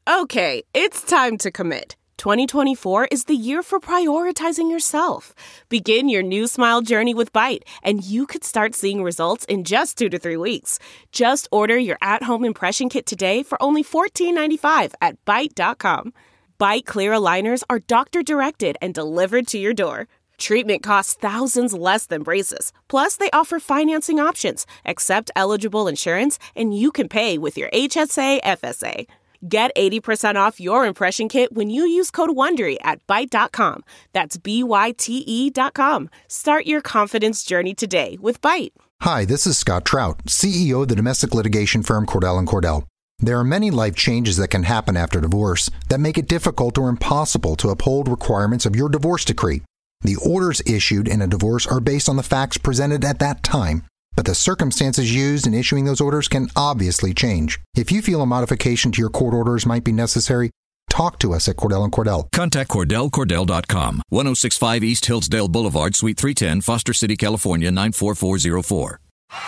Okay, it's time to commit. 2024 is the year for prioritizing yourself. Begin your new smile journey with Byte, and you could start seeing results in just 2 to 3 weeks. Just order your at-home impression kit today for only $14.95 at Byte.com. Byte Clear aligners are doctor-directed and delivered to your door. Treatment costs thousands less than braces. Plus, they offer financing options, accept eligible insurance, and you can pay with your HSA FSA. Get 80% off your impression kit when you use code WONDERY at Byte.com. That's BYTE.com. Start your confidence journey today with Byte. Hi, this is Scott Trout, CEO of the domestic litigation firm Cordell & Cordell. There are many life changes that can happen after divorce that make it difficult or impossible to uphold requirements of your divorce decree. The orders issued in a divorce are based on the facts presented at that time, but the circumstances used in issuing those orders can obviously change. If you feel a modification to your court orders might be necessary, talk to us at Cordell & Cordell. Contact CordellCordell.com, 1065 East Hillsdale Boulevard, Suite 310, Foster City, California, 94404.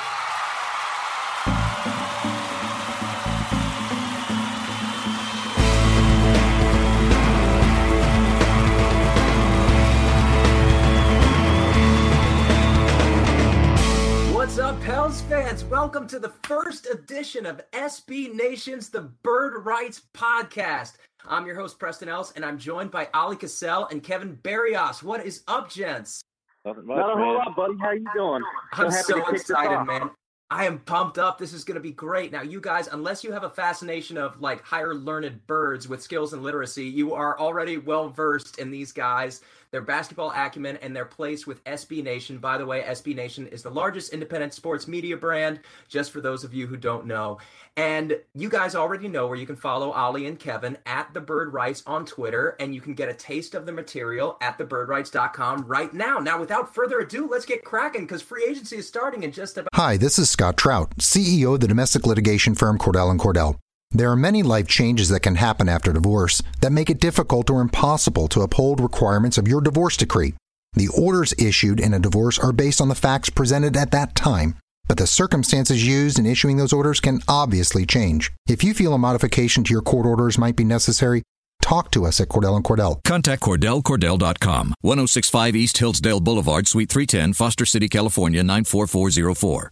What's up, Pels fans? Welcome to the first edition of SB Nation's The Bird Rights Podcast. I'm your host, Preston Ellis, and I'm joined by Ali Cassell and Kevin Barrios. What is up, gents? Not a whole lot, buddy. How you doing? I'm so excited, man. I am pumped up. This is going to be great. Now, you guys, unless you have a fascination of like higher learned birds with skills and literacy, you are already well versed in these guys, their basketball acumen, and their place with SB Nation. By the way, SB Nation is the largest independent sports media brand, just for those of you who don't know. And you guys already know where you can follow Ali and Kevin at The Bird Rights on Twitter, and you can get a taste of the material at thebirdrights.com right now. Now, without further ado, let's get cracking because free agency is starting in just about... Hi, this is Scott Trout, CEO of the domestic litigation firm Cordell & Cordell. There are many life changes that can happen after divorce that make it difficult or impossible to uphold requirements of your divorce decree. The orders issued in a divorce are based on the facts presented at that time, but the circumstances used in issuing those orders can obviously change. If you feel a modification to your court orders might be necessary, talk to us at Cordell & Cordell. Contact CordellCordell.com, 1065 East Hillsdale Boulevard, Suite 310, Foster City, California, 94404.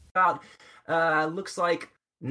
Looks like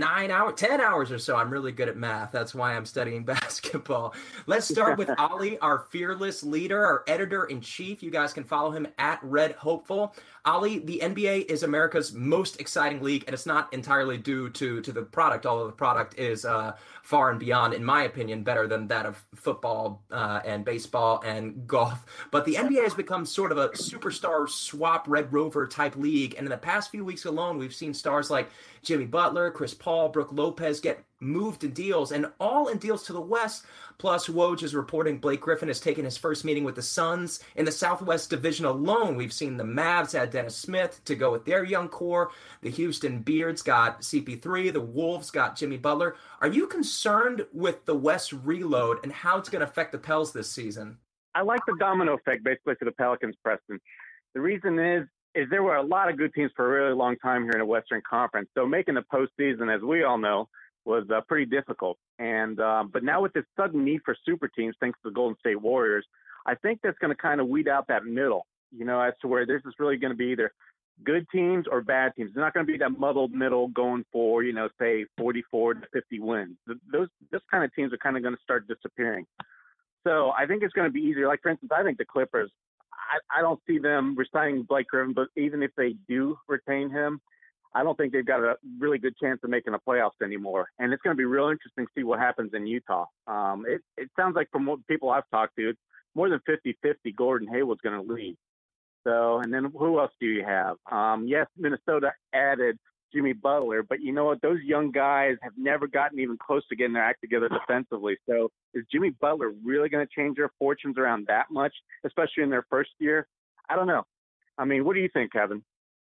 10 hours or so. I'm really good at math. That's why I'm studying basketball. Let's start with Ali, our fearless leader, our editor-in-chief. You guys can follow him at Red Hopeful. Ali, the NBA is America's most exciting league, and it's not entirely due to the product, although the product is far and beyond, in my opinion, better than that of football and baseball and golf. But the NBA has become sort of a superstar swap Red Rover type league, and in the past few weeks alone, we've seen stars like Jimmy Butler, Chris Paul, Brook Lopez get moved in deals, and all in deals to the West. Plus, Woj is reporting Blake Griffin has taken his first meeting with the Suns. In the Southwest Division alone, we've seen the Mavs add Dennis Smith to go with their young core. The Houston Beards got CP3. The Wolves got Jimmy Butler. Are you concerned with the West reload and how it's going to affect the Pels this season? I like the domino effect basically for the Pelicans, Preston. The reason is there were a lot of good teams for a really long time here in the Western Conference. So making the postseason, as we all know, was pretty difficult. And but now with this sudden need for super teams, thanks to the Golden State Warriors, I think that's going to kind of weed out that middle, as to where this is really going to be either good teams or bad teams. It's not going to be that muddled middle going for, say 44 to 50 wins. Those kind of teams are kind of going to start disappearing. So I think it's going to be easier. Like, for instance, I think the Clippers, I don't see them resigning Blake Griffin, but even if they do retain him, I don't think they've got a really good chance of making the playoffs anymore. And it's going to be real interesting to see what happens in Utah. It sounds like from what people I've talked to, more than 50-50 Gordon Hayward's going to leave. So, and then who else do you have? Yes, Minnesota added Jimmy Butler, but you know what? Those young guys have never gotten even close to getting their act together defensively. So is Jimmy Butler really going to change their fortunes around that much, especially in their first year? I don't know. I mean, what do you think, Kevin?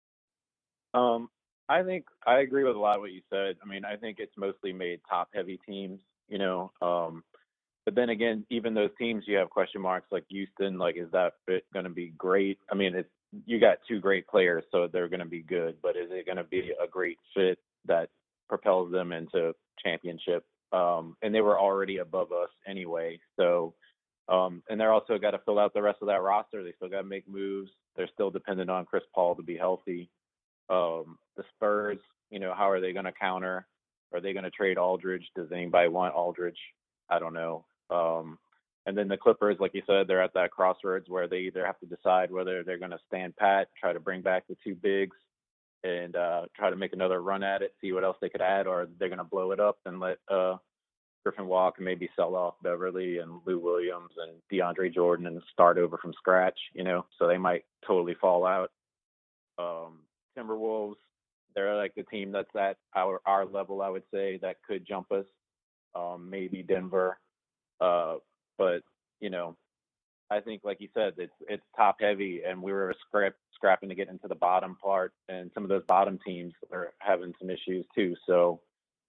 I think I agree with a lot of what you said. I mean, I think it's mostly made top-heavy teams, but then again, even those teams, you have question marks like Houston. Like, is that fit going to be great? I mean, you got two great players, so they're going to be good. But is it going to be a great fit that propels them into championship And they were already above us anyway. So, and they're also got to fill out the rest of that roster. They still got to make moves. They're still dependent on Chris Paul to be healthy. The Spurs, how are they going to counter? Are they going to trade Aldridge? Does anybody want Aldridge? I don't know. And then the Clippers, like you said, they're at that crossroads where they either have to decide whether they're going to stand pat, try to bring back the two bigs, and try to make another run at it, see what else they could add, or they're going to blow it up and let Griffin walk and maybe sell off Beverly and Lou Williams and DeAndre Jordan and start over from scratch, so they might totally fall out. Timberwolves, they're like the team that's at our level, I would say, that could jump us. Maybe Denver. But, I think, like you said, it's top heavy, and we were scrapping to get into the bottom part, and some of those bottom teams are having some issues too. So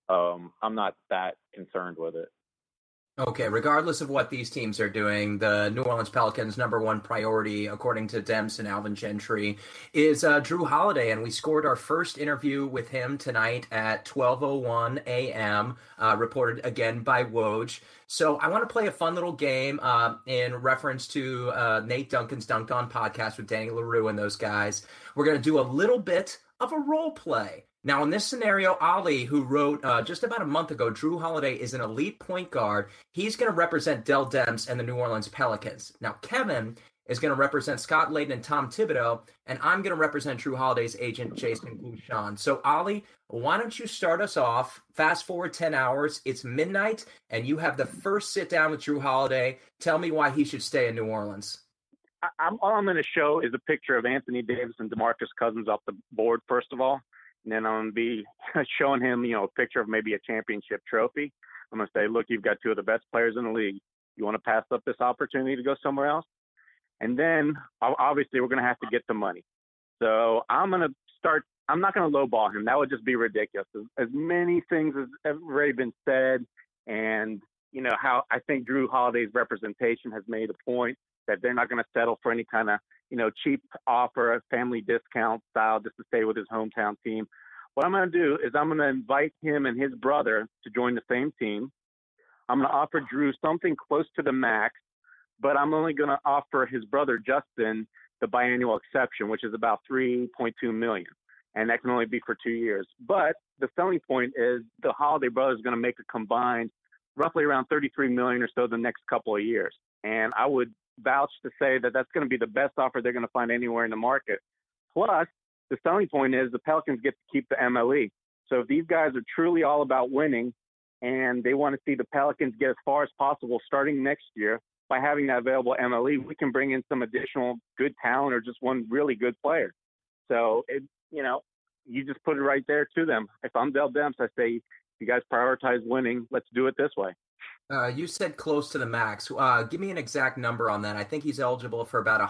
I'm not that concerned with it. Okay, regardless of what these teams are doing, the New Orleans Pelicans' number one priority, according to Demps and Alvin Gentry, is Jrue Holiday, and we scored our first interview with him tonight at 12:01 a.m., reported again by Woj. So I want to play a fun little game in reference to Nate Duncan's Dunked On podcast with Danny LaRue and those guys. We're going to do a little bit of a role play. Now, in this scenario, Ali, who wrote just about a month ago, Jrue Holiday is an elite point guard. He's going to represent Dell Demps and the New Orleans Pelicans. Now, Kevin is going to represent Scott Layden and Tom Thibodeau, and I'm going to represent Jrue Holiday's agent, Jason Bouchon. So, Ali, why don't you start us off? Fast forward 10 hours. It's midnight, and you have the first sit down with Jrue Holiday. Tell me why he should stay in New Orleans. All I'm going to show is a picture of Anthony Davis and DeMarcus Cousins off the board, first of all. And then I'm going to be showing him, a picture of maybe a championship trophy. I'm going to say, look, you've got two of the best players in the league. You want to pass up this opportunity to go somewhere else? And then, obviously, we're going to have to get the money. So I'm not going to lowball him. That would just be ridiculous. As many things as have already been said, and, how I think Jrue Holiday's representation has made a point that they're not going to settle for any kind of, cheap offer, a family discount style just to stay with his hometown team. What I'm going to do is I'm going to invite him and his brother to join the same team. I'm going to offer Jrue something close to the max, but I'm only going to offer his brother Justin the biannual exception, which is about $3.2 million. And that can only be for 2 years. But the selling point is the Holiday brothers are going to make a combined roughly around $33 million or so the next couple of years. And I would vouch to say that that's going to be the best offer they're going to find anywhere in the market. Plus, the selling point is the Pelicans get to keep the MLE. So if these guys are truly all about winning and they want to see the Pelicans get as far as possible starting next year by having that available MLE, we can bring in some additional good talent or just one really good player. So, you just put it right there to them. If I'm Dell Demps, I say, you guys prioritize winning. Let's do it this way. You said close to the max. Give me an exact number on that. I think he's eligible for about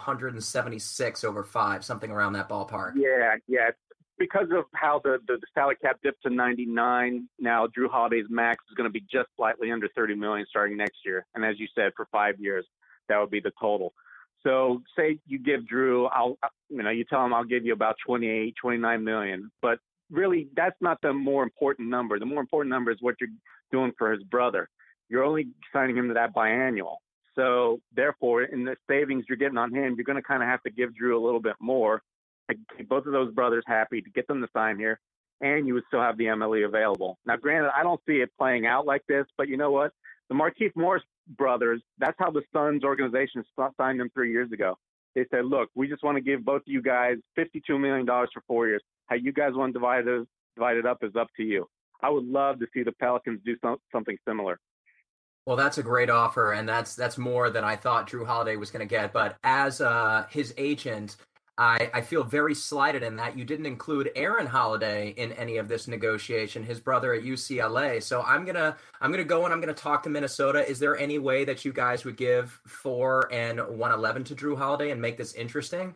176 over 5, something around that ballpark. Yeah. Because of how the salary cap dipped to 99, now Jrue Holiday's max is going to be just slightly under 30 million starting next year. And as you said, for 5 years, that would be the total. So say you give Jrue, you tell him I'll give you about 28, 29 million. But really, that's not the more important number. The more important number is what you're doing for his brother. You're only signing him to that biannual. So therefore, in the savings you're getting on him, you're going to kind of have to give Jrue a little bit more to keep both of those brothers happy, to get them to sign here, and you would still have the MLE available. Now, granted, I don't see it playing out like this, but you know what? The Markieff Morris brothers, that's how the Suns organization signed them 3 years ago. They said, look, we just want to give both of you guys $52 million for 4 years. How you guys want to divide it up is up to you. I would love to see the Pelicans do something similar. Well, that's a great offer, and that's more than I thought Jrue Holiday was going to get. But as his agent, I feel very slighted in that you didn't include Aaron Holiday in any of this negotiation, his brother at UCLA. So I'm gonna go and I'm gonna talk to Minnesota. Is there any way that you guys would give 4 and 111 to Jrue Holiday and make this interesting?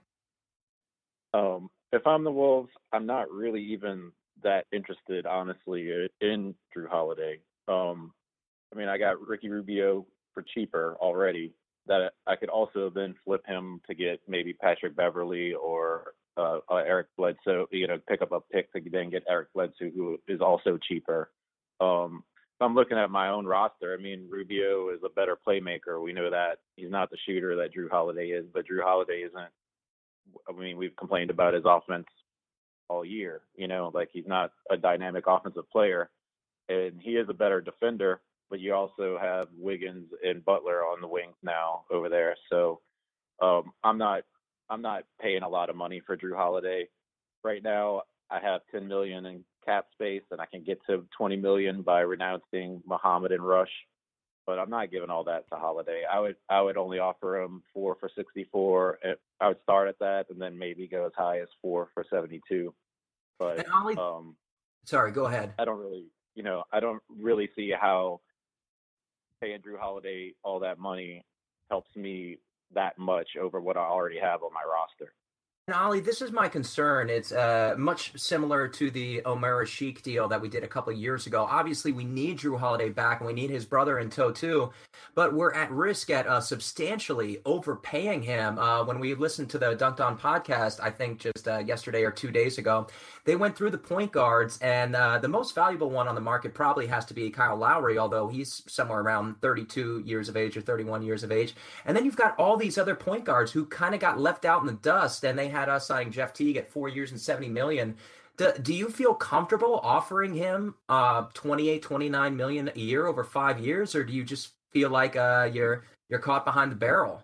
If I'm the Wolves, I'm not really even that interested, honestly, in Jrue Holiday. I got Ricky Rubio for cheaper already that I could also then flip him to get maybe Patrick Beverly or Eric Bledsoe, pick up a pick to then get Eric Bledsoe, who is also cheaper. I'm looking at my own roster. I mean, Rubio is a better playmaker. We know that. He's not the shooter that Drew Holiday is, but Drew Holiday isn't. I mean, we've complained about his offense all year. Like he's not a dynamic offensive player, and he is a better defender. But you also have Wiggins and Butler on the wings now over there. So I'm not paying a lot of money for Drew Holiday right now. I have $10 million in cap space, and I can get to $20 million by renouncing Muhammad and Rush. But I'm not giving all that to Holiday. I would only offer him 4 for 64. I would start at that, and then maybe go as high as 4 for 72. But and Ollie, sorry, go ahead. I don't really see how paying Drew Holiday all that money helps me that much over what I already have on my roster. And Ollie, this is my concern. It's much similar to the Omer Asik deal that we did a couple of years ago. Obviously, we need Drew Holiday back, and we need his brother in tow too. But we're at risk at substantially overpaying him. When we listened to the Dunked On podcast, I think just yesterday or 2 days ago, they went through the point guards, and the most valuable one on the market probably has to be Kyle Lowry, although he's somewhere around 32 years of age or 31 years of age. And then you've got all these other point guards who kind of got left out in the dust, and they had us signing Jeff Teague at 4 years and $70 million. Do you feel comfortable offering him $28-29 million a year over 5 years, or do you just feel like you're caught behind the barrel?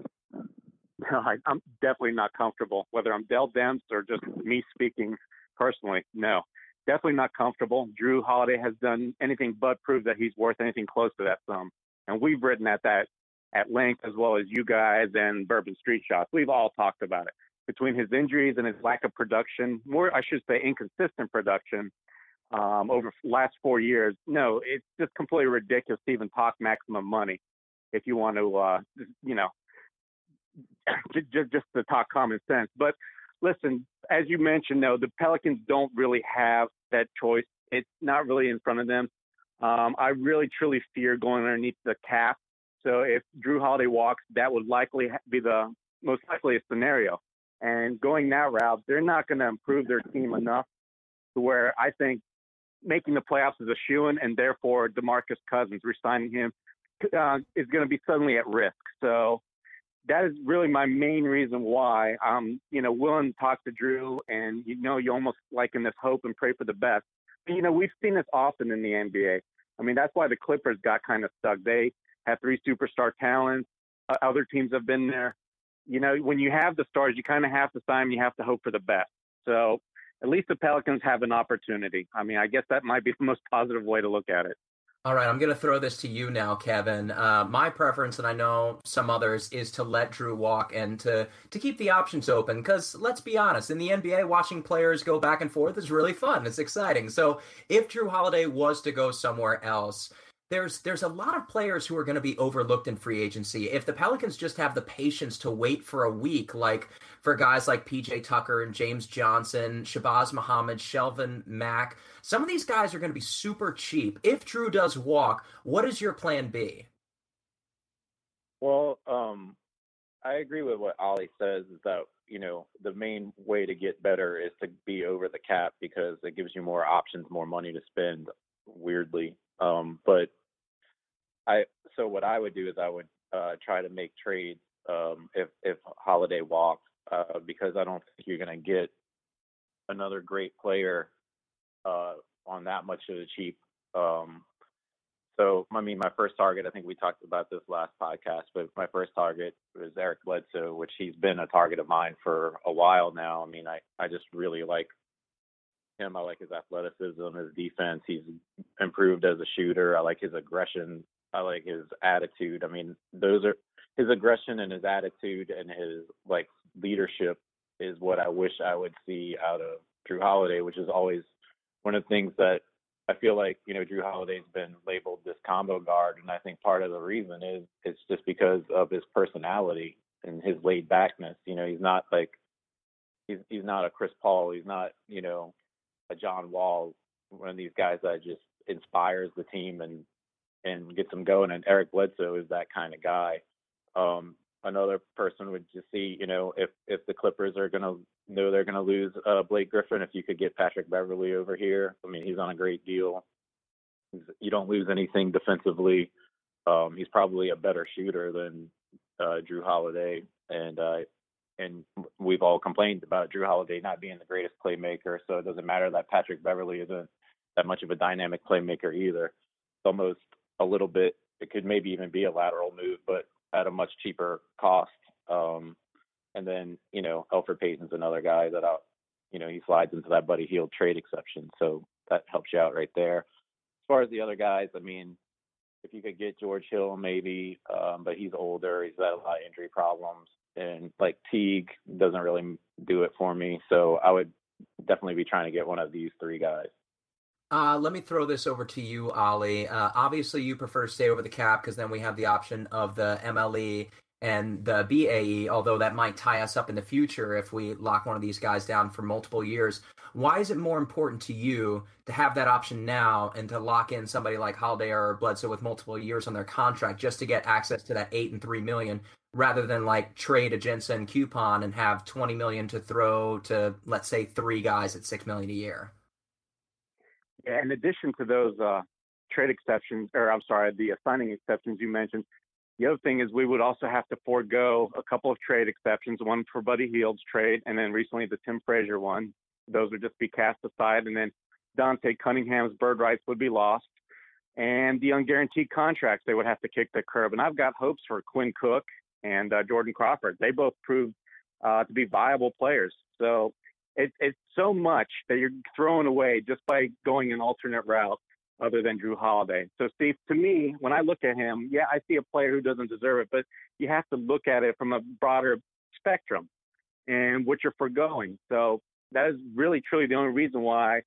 No, I'm definitely not comfortable, whether I'm Dell Demps or just me speaking personally. No, definitely not comfortable. Drew Holiday has done anything but prove that he's worth anything close to that sum. And we've written at that at length, as well as you guys and Bourbon Street Shots. We've all talked about it. Between his injuries and his lack of production, more, I should say, inconsistent production over the last 4 years, no, it's just completely ridiculous to even talk maximum money if you want to, just to talk common sense. But listen, as you mentioned, no, the Pelicans don't really have that choice. It's not really in front of them. I really, truly fear going underneath the cap. So if Drew Holiday walks, that would likely be the most likely scenario. And going that route, they're not going to improve their team enough to where I think making the playoffs is a shoo-in, and therefore DeMarcus Cousins, re-signing him, is going to be suddenly at risk. So that is really my main reason why I'm, willing to talk to Drew, and, you almost like in this hope and pray for the best. But, we've seen this often in the NBA. I mean, that's why the Clippers got kind of stuck. They have 3 superstar talents. Other teams have been there. When you have the stars, you kind of have to sign them. You have to hope for the best. So at least the Pelicans have an opportunity. I mean, I guess that might be the most positive way to look at it. All right, I'm going to throw this to you now, Kevin. My preference, and I know some others, is to let Drew walk and to keep the options open. Because let's be honest, in the NBA, watching players go back and forth is really fun. It's exciting. So if Drew Holiday was to go somewhere else, there's a lot of players who are going to be overlooked in free agency. If the Pelicans just have the patience to wait for a week, like for guys like PJ Tucker and James Johnson, Shabazz Muhammad, Shelvin Mack, some of these guys are going to be super cheap. If Drew does walk, what is your plan B? Well, I agree with what Ollie says, is that, the main way to get better is to be over the cap, because it gives you more options, more money to spend, weirdly. So what I would do is I would try to make trades if Holiday walks, because I don't think you're going to get another great player on that much of the cheap. So, I mean, my first target, I think we talked about this last podcast, but my first target was Eric Bledsoe, which he's been a target of mine for a while now. I mean, I just really like him. I like his athleticism, his defense. He's improved as a shooter. I like his aggression. I like his attitude. I mean, those are his aggression and his attitude and his leadership is what I wish I would see out of Drew Holiday, which is always one of the things that I feel like, Drew Holiday's been labeled this combo guard. And I think part of the reason is it's just because of his personality and his laid backness. He's not he's not a Chris Paul. He's not, a John Wall, one of these guys that just inspires the team and gets them going. And Eric Bledsoe is that kind of guy. Another person would just see, if the Clippers are going to know they're going to lose Blake Griffin, if you could get Patrick Beverley over here. I mean, he's on a great deal. You don't lose anything defensively. He's probably a better shooter than Drew Holiday, and we've all complained about Drew Holiday not being the greatest playmaker. So it doesn't matter that Patrick Beverley isn't that much of a dynamic playmaker either. It's almost a little bit. It could maybe even be a lateral move, but at a much cheaper cost. And then, Elfrid Payton's another guy that he slides into that Buddy Hield trade exception. So that helps you out right there. As far as the other guys, I mean, if you could get George Hill, maybe, but he's older. He's had a lot of injury problems. And like Teague doesn't really do it for me. So I would definitely be trying to get one of these three guys. Let me throw this over to you, Ollie. Obviously, you prefer to stay over the cap because then we have the option of the MLE and the BAE, although that might tie us up in the future if we lock one of these guys down for multiple years. Why is it more important to you to have that option now and to lock in somebody like Holiday or Bledsoe with multiple years on their contract just to get access to that $8 and $3 million rather than like trade a Jensen coupon and have $20 million to throw to, let's say, three guys at $6 million a year? Yeah, in addition to those trade exceptions, the signing exceptions you mentioned, the other thing is we would also have to forego a couple of trade exceptions, one for Buddy Hield's trade, and then recently the Tim Frazier one. Those would just be cast aside, and then Dante Cunningham's bird rights would be lost. And the unguaranteed contracts, they would have to kick the curb. And I've got hopes for Quinn Cook and Jordan Crawford. They both proved to be viable players. So it's so much that you're throwing away just by going an alternate route other than Drew Holiday. So, Steve, to me, when I look at him, yeah, I see a player who doesn't deserve it, but you have to look at it from a broader spectrum and what you're foregoing. So that is really, truly the only reason why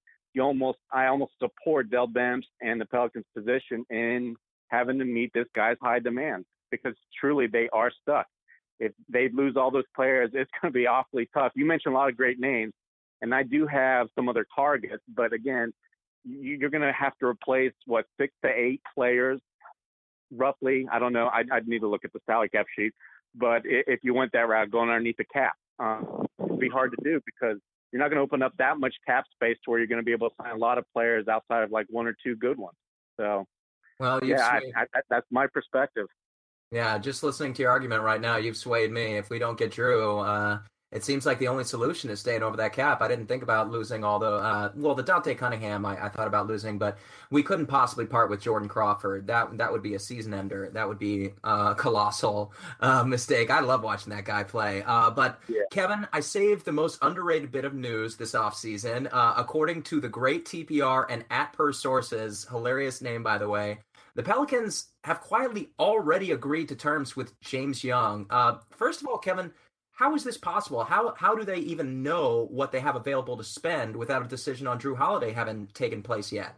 I almost support Dell Demps and the Pelicans' position in having to meet this guy's high demand, because truly they are stuck. If they lose all those players, it's going to be awfully tough. You mentioned a lot of great names, and I do have some other targets, but again, you're going to have to replace, 6 to 8 players, roughly. I don't know. I'd need to look at the salary cap sheet. But if you went that route, going underneath the cap, it'd be hard to do because you're not going to open up that much cap space to where you're going to be able to sign a lot of players outside of like one or two good ones. So, well, that's my perspective. Yeah, just listening to your argument right now, you've swayed me. If we don't get Drew, it seems like the only solution is staying over that cap. I didn't think about losing all the Dante Cunningham I thought about losing, but we couldn't possibly part with Jordan Crawford. That would be a season ender. That would be a colossal mistake. I love watching that guy play. But yeah. Kevin, I saved the most underrated bit of news this offseason. According to the great TPR and @PerSources, hilarious name, by the way, the Pelicans have quietly already agreed to terms with James Young. First of all, Kevin, how is this possible? How do they even know what they have available to spend without a decision on Drew Holiday having taken place yet?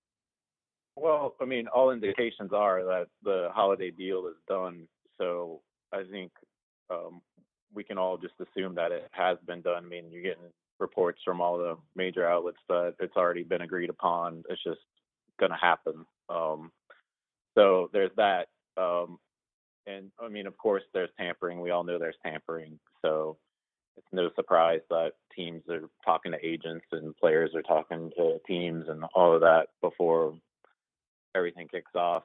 Well, I mean, all indications are that the Holiday deal is done. So I think we can all just assume that it has been done. I mean, you're getting reports from all the major outlets that it's already been agreed upon. It's just going to happen. So there's that. And I mean, of course, there's tampering. We all know there's tampering. So it's no surprise that teams are talking to agents and players are talking to teams and all of that before everything kicks off.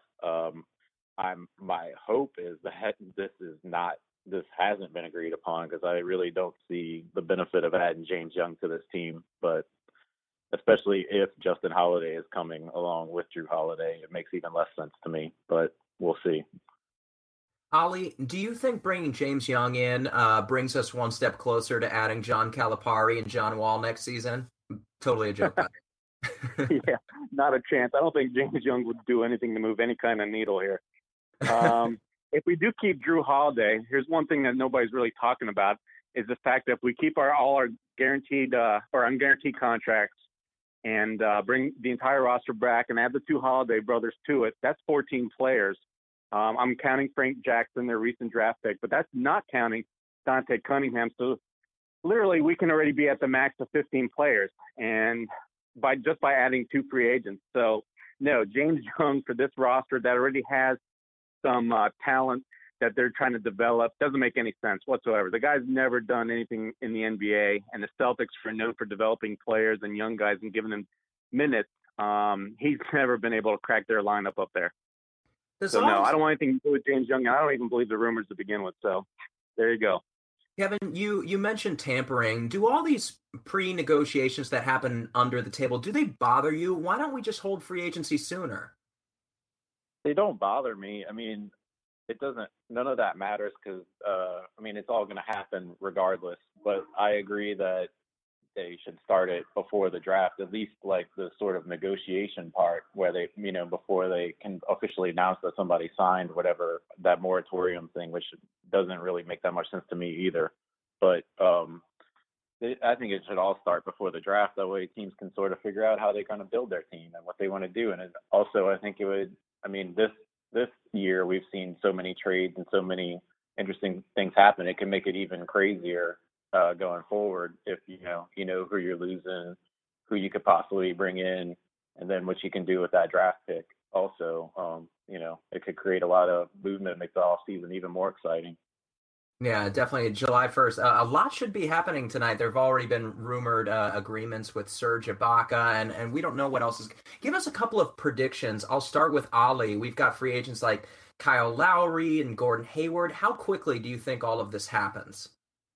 My hope is that this hasn't been agreed upon, because I really don't see the benefit of adding James Young to this team. But especially if Justin Holiday is coming along with Drew Holiday, it makes even less sense to me. But we'll see. Ollie, do you think bringing James Young in brings us one step closer to adding John Calipari and John Wall next season? Totally a joke. Yeah, not a chance. I don't think James Young would do anything to move any kind of needle here. If we do keep Drew Holiday, here's one thing that nobody's really talking about is the fact that if we keep all our guaranteed or unguaranteed contracts and bring the entire roster back and add the 2 Holiday brothers to it, that's 14 players. I'm counting Frank Jackson, their recent draft pick, but that's not counting Dante Cunningham. So literally we can already be at the max of 15 players, and by adding 2 free agents. So no, James Young for this roster that already has some talent that they're trying to develop doesn't make any sense whatsoever. The guy's never done anything in the NBA, and the Celtics are known for developing players and young guys and giving them minutes He's never been able to crack their lineup up there. Does So, all no, these- I don't want anything to do with James Young. I don't even believe the rumors to begin with. So there you go. Kevin, you mentioned tampering. Do all these pre-negotiations that happen under the table, do they bother you? Why don't we just hold free agency sooner? They don't bother me. I mean, it doesn't. None of that matters because I mean, it's all going to happen regardless. But I agree that they should start it before the draft, at least like the sort of negotiation part where they, before they can officially announce that somebody signed whatever that moratorium thing, which doesn't really make that much sense to me either. But I think it should all start before the draft. That way teams can sort of figure out how they're going to build their team and what they want to do. And also, I think it would, this year we've seen so many trades and so many interesting things happen. It can make it even crazier going forward if you know who you're losing, who you could possibly bring in, and then what you can do with that draft pick. Also, it could create a lot of movement, make the off season even more exciting. Yeah, definitely. July 1st. A lot should be happening tonight. There have already been rumored agreements with Serge Ibaka, and we don't know what else is. Give us a couple of predictions. I'll start with Ali. We've got free agents like Kyle Lowry and Gordon Hayward. How quickly do you think all of this happens?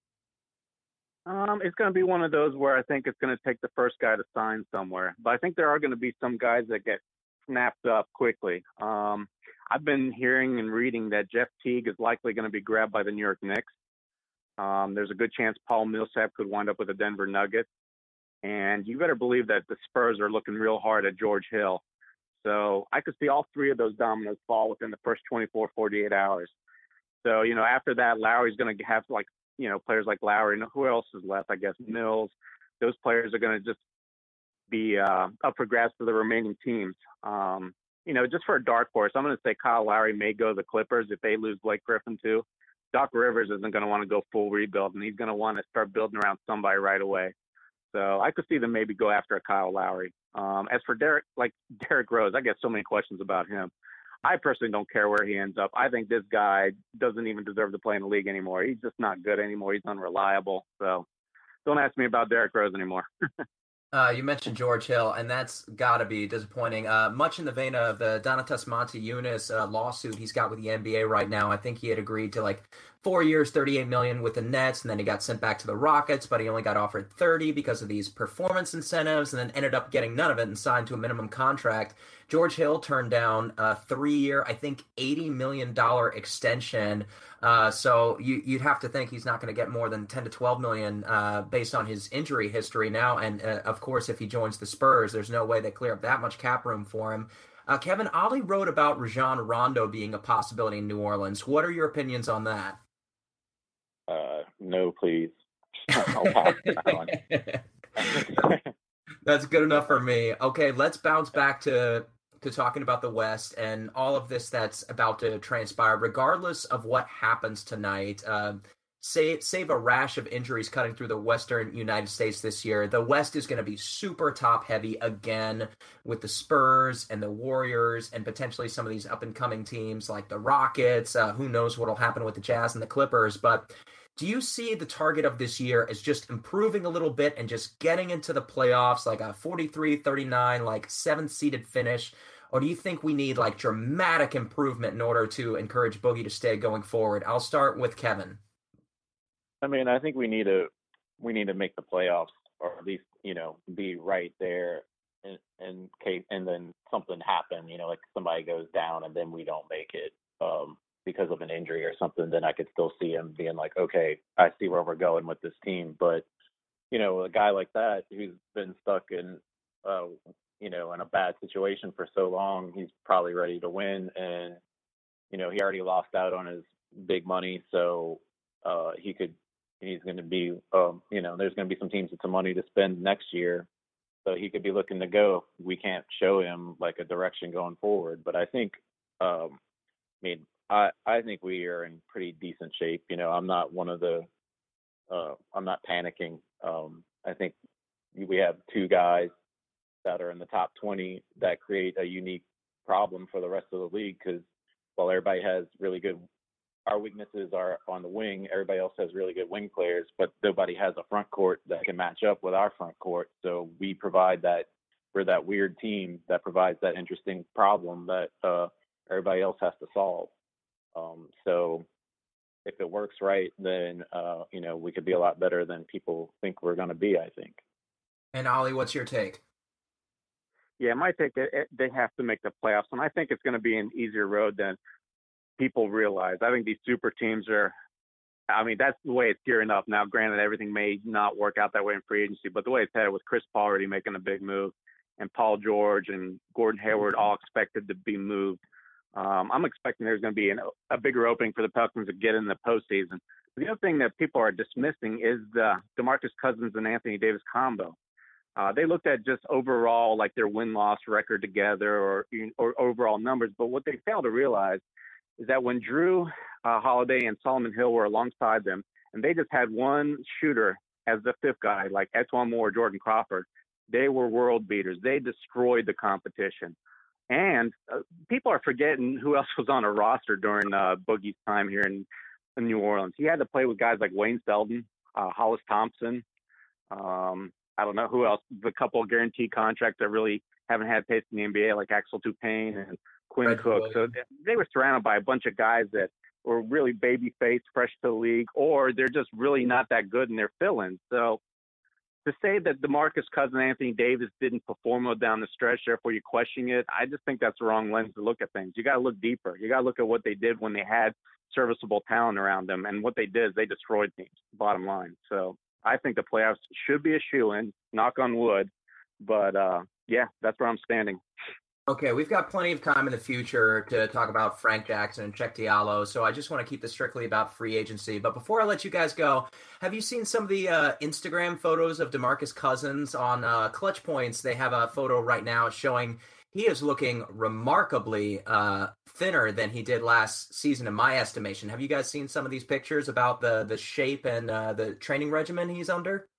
It's going to be one of those where I think it's going to take the first guy to sign somewhere. But I think there are going to be some guys that get snapped up quickly. I've been hearing and reading that Jeff Teague is likely going to be grabbed by the New York Knicks. There's a good chance Paul Millsap could wind up with the Denver Nuggets. And you better believe that the Spurs are looking real hard at George Hill. So I could see all three of those dominoes fall within the first 24, 48 hours. So, after that, Lowry's going to have players like Lowry, and who else is left? I guess Mills. Those players are going to just be up for grabs for the remaining teams. Just for a dark horse, I'm going to say Kyle Lowry may go to the Clippers if they lose Blake Griffin too. Doc Rivers isn't going to want to go full rebuild, and he's going to want to start building around somebody right away. So I could see them maybe go after a Kyle Lowry. As for Derrick Rose, I get so many questions about him. I personally don't care where he ends up. I think this guy doesn't even deserve to play in the league anymore. He's just not good anymore. He's unreliable. So don't ask me about Derrick Rose anymore. You mentioned George Hill, and that's got to be disappointing. Much in the vein of the Donatas Montejunas lawsuit he's got with the NBA right now. I think he had agreed to 4 years, $38 million with the Nets, and then he got sent back to the Rockets, but he only got offered 30 because of these performance incentives, and then ended up getting none of it and signed to a minimum contract. George Hill turned down a 3-year, I think $80 million extension. So you'd have to think he's not going to get more than 10 to 12 million based on his injury history now. And of course, if he joins the Spurs, there's no way they clear up that much cap room for him. Kevin, Ali wrote about Rajon Rondo being a possibility in New Orleans. What are your opinions on that? No, please. I'll pass that one. That's good enough for me. Okay, let's bounce back to talking about the West and all of this that's about to transpire. Regardless of what happens tonight, save a rash of injuries cutting through the Western United States this year, the West is going to be super top heavy again with the Spurs and the Warriors and potentially some of these up and coming teams like the Rockets. Who knows what will happen with the Jazz and the Clippers, but do you see the target of this year as just improving a little bit and just getting into the playoffs, like a 43-39, 7th seeded finish? Or do you think we need dramatic improvement in order to encourage Boogie to stay going forward? I'll start with Kevin. I mean, I think we need to make the playoffs, or at least be right there, and then something happen, like somebody goes down and then we don't make it because of an injury or something. Then I could still see him being like, okay, I see where we're going with this team. But a guy like that who's been stuck in in a bad situation for so long, he's probably ready to win, and he already lost out on his big money, so he's going to be there's going to be some teams with some money to spend next year, so he could be looking to go. We can't show him a direction going forward, but I think I think we are in pretty decent shape. I'm not one of the I'm not panicking. I think we have two guys that are in the top 20 that create a unique problem for the rest of the league, because while everybody has really good, our weaknesses are on the wing, everybody else has really good wing players, but nobody has a front court that can match up with our front court. So we provide that we're that weird team that provides that interesting problem that everybody else has to solve. So if it works right, then we could be a lot better than people think we're going to be, I think. And Ollie, what's your take? Yeah, my take, they have to make the playoffs, and I think it's going to be an easier road than people realize. I think these super teams that's the way it's gearing up now. Granted, everything may not work out that way in free agency, but the way it's headed with Chris Paul already making a big move and Paul George and Gordon Hayward all expected to be moved, I'm expecting there's going to be a bigger opening for the Pelicans to get in the postseason. The other thing that people are dismissing is the DeMarcus Cousins and Anthony Davis combo. They looked at just overall, like their win-loss record together or overall numbers, but what they fail to realize is that when Drew Holiday and Solomon Hill were alongside them, and they just had one shooter as the fifth guy, like Etuan Moore, Jordan Crawford, they were world beaters. They destroyed the competition. And people are forgetting who else was on a roster during Boogie's time here in New Orleans. He had to play with guys like Wayne Selden, Hollis Thompson. I don't know who else. The couple of guaranteed contracts that really haven't had taste in the NBA, like Axel Toupane and Quinn Cook. So they were surrounded by a bunch of guys that were really baby-faced, fresh to the league, or they're just really not that good in their fill-ins. So to say that DeMarcus Cousins, Anthony Davis didn't perform well down the stretch, therefore you question it, I just think that's the wrong lens to look at things. You got to look deeper. You got to look at what they did when they had serviceable talent around them, and what they did is they destroyed teams, bottom line. So I think the playoffs should be a shoo-in, knock on wood, but that's where I'm standing. Okay, we've got plenty of time in the future to talk about Frank Jackson and Cheick Diallo, so I just want to keep this strictly about free agency. But before I let you guys go, have you seen some of the Instagram photos of DeMarcus Cousins on Clutch Points? They have a photo right now showing he is looking remarkably thinner than he did last season, in my estimation. Have you guys seen some of these pictures about the shape and the training regimen he's under?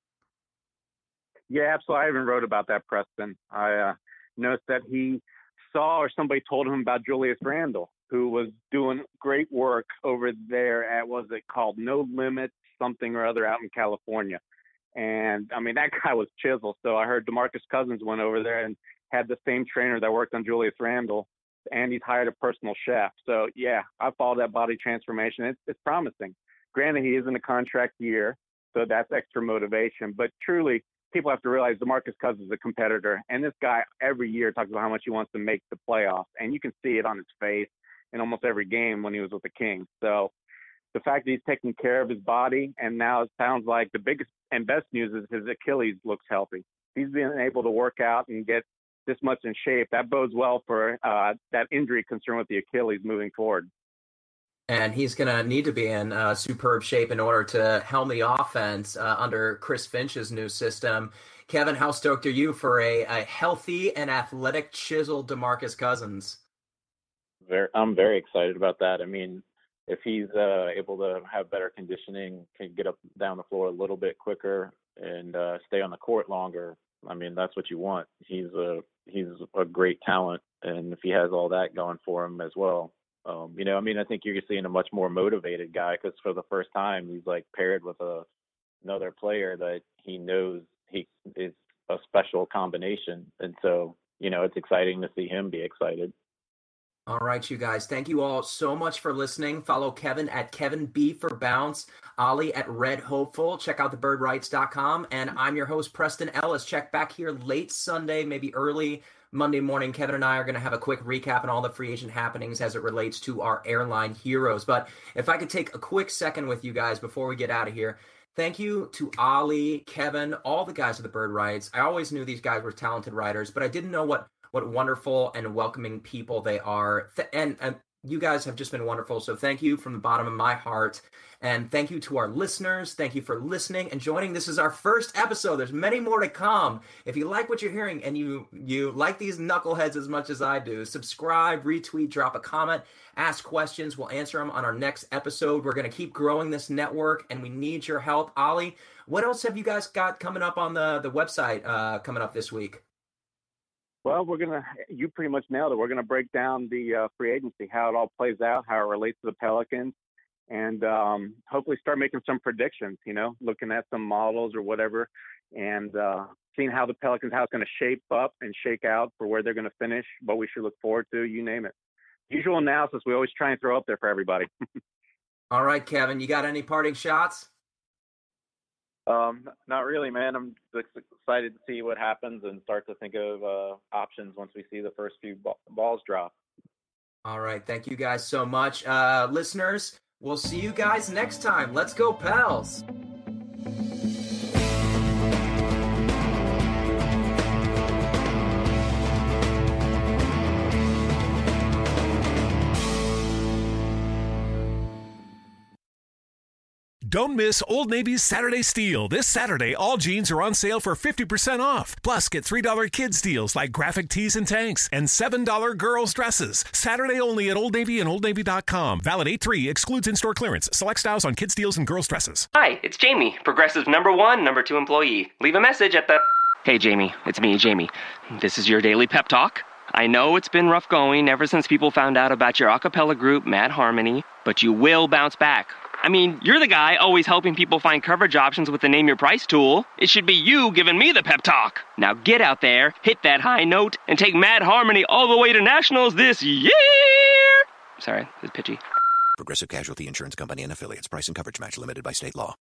Yeah, absolutely. I even wrote about that, Preston. I noticed that he saw or somebody told him about Julius Randle, who was doing great work over there at, what was it called, No Limit something or other out in California. And, that guy was chiseled. So I heard DeMarcus Cousins went over there and had the same trainer that worked on Julius Randle, and he's hired a personal chef. So, yeah, I followed that body transformation. It's promising. Granted, he is in a contract year, so that's extra motivation. But truly, people have to realize DeMarcus Cousins is a competitor, and this guy every year talks about how much he wants to make the playoffs, and you can see it on his face in almost every game when he was with the Kings. So the fact that he's taking care of his body, and now it sounds like the biggest and best news is his Achilles looks healthy. He's been able to work out and get this much in shape. That bodes well for that injury concern with the Achilles moving forward. And he's going to need to be in superb shape in order to helm the offense under Chris Finch's new system. Kevin, how stoked are you for a healthy and athletic, chiseled DeMarcus Cousins? I'm very excited about that. If he's able to have better conditioning, can get up down the floor a little bit quicker and stay on the court longer, that's what you want. He's a great talent, and if he has all that going for him as well. I think you're seeing a much more motivated guy, because for the first time he's like paired with another player that he knows he is a special combination. And so, it's exciting to see him be excited. All right, you guys. Thank you all so much for listening. Follow Kevin at Kevin B for Bounce, Ollie at Red Hopeful. Check out thebirdrights.com. And I'm your host, Preston Ellis. Check back here late Sunday, maybe early Monday morning. Kevin and I are going to have a quick recap on all the free agent happenings as it relates to our airline heroes. But if I could take a quick second with you guys before we get out of here. Thank you to Ollie, Kevin, all the guys at the Bird Rights. I always knew these guys were talented writers, but I didn't know what wonderful and welcoming people they are. And you guys have just been wonderful. So thank you from the bottom of my heart. And thank you to our listeners. Thank you for listening and joining. This is our first episode. There's many more to come. If you like what you're hearing and you like these knuckleheads as much as I do, subscribe, retweet, drop a comment, ask questions. We'll answer them on our next episode. We're going to keep growing this network, and we need your help. Ollie, what else have you guys got coming up on the website coming up this week? Well, you pretty much nailed it. We're going to break down the free agency, how it all plays out, how it relates to the Pelicans, and hopefully start making some predictions, looking at some models or whatever, and seeing how the Pelicans, how it's going to shape up and shake out for where they're going to finish, what we should look forward to, you name it. Usual analysis we always try and throw up there for everybody. All right, Kevin, you got any parting shots? Not really, man. I'm excited to see what happens and start to think of options once we see the first few balls drop. All right. Thank you guys so much. Listeners, we'll see you guys next time. Let's go, Pels. Don't miss Old Navy's Saturday Steal. This Saturday, all jeans are on sale for 50% off. Plus, get $3 kids deals like graphic tees and tanks and $7 girls dresses. Saturday only at Old Navy and OldNavy.com. Valid 8/3. Excludes in-store clearance. Select styles on kids deals and girls dresses. Hi, it's Jamie, Progressive number 2 employee. Leave a message at the... Hey, Jamie. It's me, Jamie. This is your daily pep talk. I know it's been rough going ever since people found out about your a cappella group, Mad Harmony, but you will bounce back. I mean, you're the guy always helping people find coverage options with the Name Your Price tool. It should be you giving me the pep talk. Now get out there, hit that high note, and take Mad Harmony all the way to nationals this year! Sorry, it's pitchy. Progressive Casualty Insurance Company and Affiliates. Price and coverage match limited by state law.